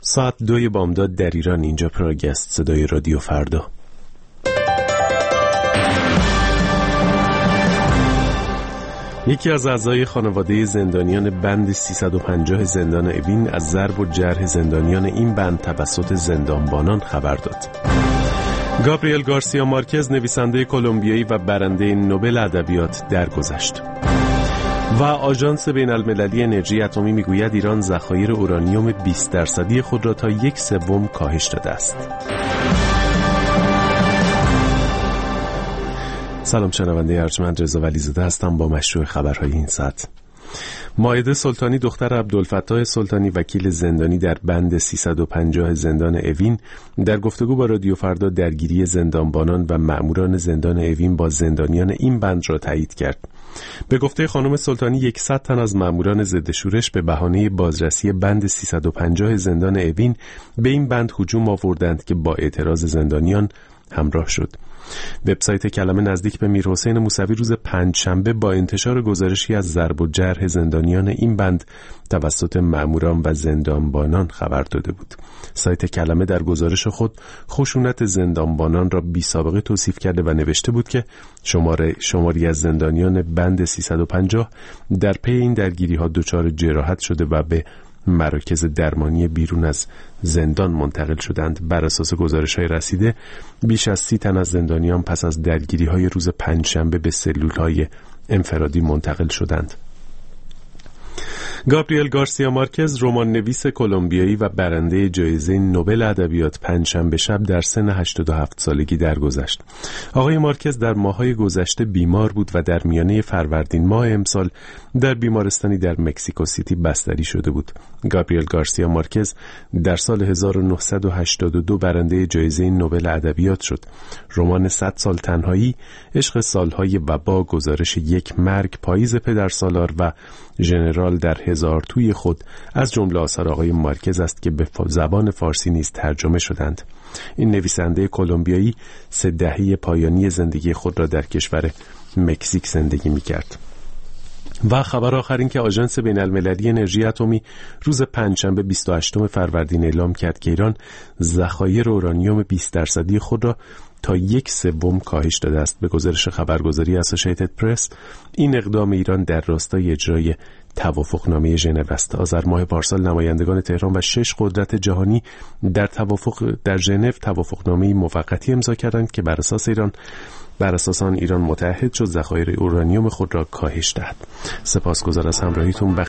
ساعت 2 بامداد در ایران. اینجا پراگست، صدای رادیو فردا. یکی از اعضای خانواده زندانیان بند 350 زندان اوین از ضرب و جرح زندانیان این بند توسط زندانبانان خبر داد. گابریل گارسیا مارکز، نویسنده کلمبیایی و برنده نوبل ادبیات، درگذشت. و آژانس بین‌المللی انرژی اتمی میگوید ایران ذخایر اورانیوم 20% خود را تا 1/3 کاهش داده است. سلام شنونده ارجمند، رضا ولیزاده هستم با مشروع خبرهای این ساعت. مائده سلطانی، دختر عبدالفتاح سلطانی، وکیل زندانی در بند 350 زندان اوین، در گفتگو با رادیو فردا درگیری زندانبانان و مأموران زندان اوین با زندانیان این بند را تایید کرد. به گفته خانم سلطانی، 100 تن از مأموران ضد شورش به بهانه بازرسی بند 350 زندان اوین به این بند هجوم آوردند که با اعتراض زندانیان همراه شد. وبسایت کلمه نزدیک به میرحسین موسوی روز پنجشنبه با انتشار گزارشی از ضرب و جرح زندانیان این بند توسط مأموران و زندانبانان خبر داده بود. سایت کلمه در گزارش خود خشونت زندانبانان را بی‌سابقه توصیف کرده و نوشته بود که شماری از زندانیان بند 350 در پی این درگیری‌ها دچار جراحت شده و به مراکز درمانی بیرون از زندان منتقل شدند. بر اساس گزارش‌های رسیده، بیش از 30 تن از زندانیان پس از درگیری‌های روز پنجشنبه به سلول‌های انفرادی منتقل شدند. گابریل گارسیا مارکز، رمان نویس کلمبیایی و برنده جایزه نوبل ادبیات، پنجشنبه شب در سن 87 سالگی درگذشت. آقای مارکز در ماه‌های گذشته بیمار بود و در میانه فروردین ماه امسال در بیمارستانی در مکزیکو سیتی بستری شده بود. گابریل گارسیا مارکز در سال 1982 برنده جایزه نوبل ادبیات شد. رمان 100 سال تنهایی، عشق سالهای وبا، گزارش یک مرگ، پاییز پدرسالار و ژنرال در هزار توی خود از جمله آثار آقای مارکز است که به زبان فارسی نیز ترجمه شدند. این نویسنده کلمبیایی 3 دهه پایانی زندگی خود را در کشور مکزیک زندگی می‌کرد. و خبر آخر این که آژانس بین‌المللی انرژی اتمی روز پنجشنبه 28 فروردین اعلام کرد که ایران ذخایر اورانیوم 20% خود را تا 1/3 کاهش داده است. به گزارش خبرگزاری اسوسییتد پرس، این اقدام ایران در راستای اجرای توافقنامه ژنو است. آذر ماه پارسال نمایندگان تهران و 6 قدرت جهانی در ژنو توافقنامه موقتی امضا کردند که بر اساس آن ایران متعهد شد ذخایر اورانیوم خود را کاهش دهد. سپاسگزار از همراهیتون.